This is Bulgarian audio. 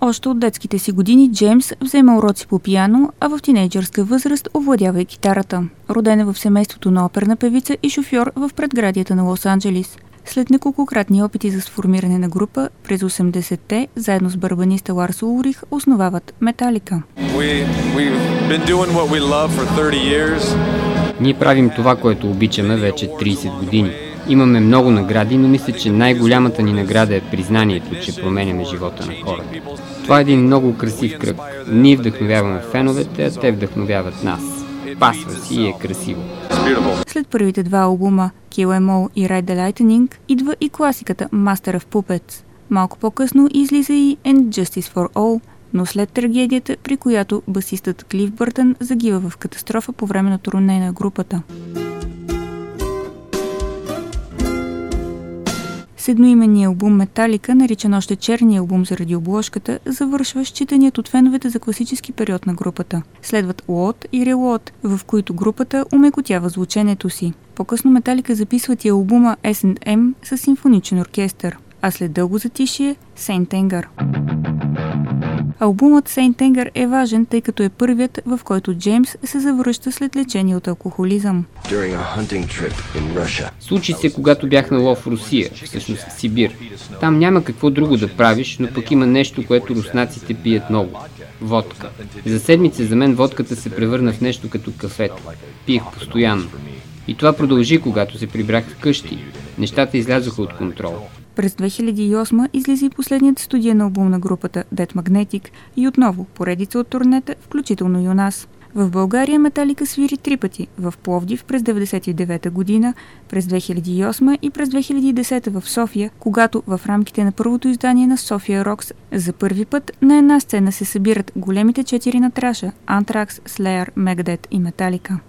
Още от детските си години Джеймс взема уроци по пиано, а в тинейджърска възраст овладява и китарата. Роден е в семейството на оперна певица и шофьор в предградията на Лос-Анджелис. След неколкократни опити за сформиране на група, през 80-те, заедно с барабаниста Ларс Улрих, основават Металика. Ние правим това, което обичаме вече 30 години. Имаме много награди, но мисля, че най-голямата ни награда е признанието, че променяме живота на хората. Това е един много красив кръг. Ние вдъхновяваме феновете, а те вдъхновяват нас. Пасва си и е красиво. След първите два албума Kill Em All и Ride the Lightning идва и класиката Master of Puppets. Малко по-късно излиза и And Justice for All, но след трагедията, при която басистът Клиф Бъртън загива в катастрофа по време на турне на групата. С едноименния албум Металика, наричан още черния албум заради обложката, завършва считаният от феновете за класически период на групата. Следват Load и Reload, в които групата умекотява звученето си. По-късно Металика записват и албума S&M с симфоничен оркестър, а след дълго затишие Saint Anger. Албумът Saint Anger е важен, тъй като е първият, в който Джеймс се завръща след лечение от алкохолизъм. Случи се, когато бях на лов в Русия, всъщност в Сибир. Там няма какво друго да правиш, но пък има нещо, което руснаците пият много – водка. За седмица за мен водката се превърна в нещо като кафето. Пиех постоянно. И това продължи, когато се прибрах вкъщи. Нещата излязоха от контрол. През 2008 излезе и последният студиен албум на групата Dead Magnetic и отново поредица от турнета, включително и у нас. В България Металика свири 3 пъти – в Пловдив през 1999 година, през 2008 и през 2010 в София, когато в рамките на първото издание на София Рокс за първи път на една сцена се събират големите 4 на траша – Anthrax, Slayer, Megadeth и Металика.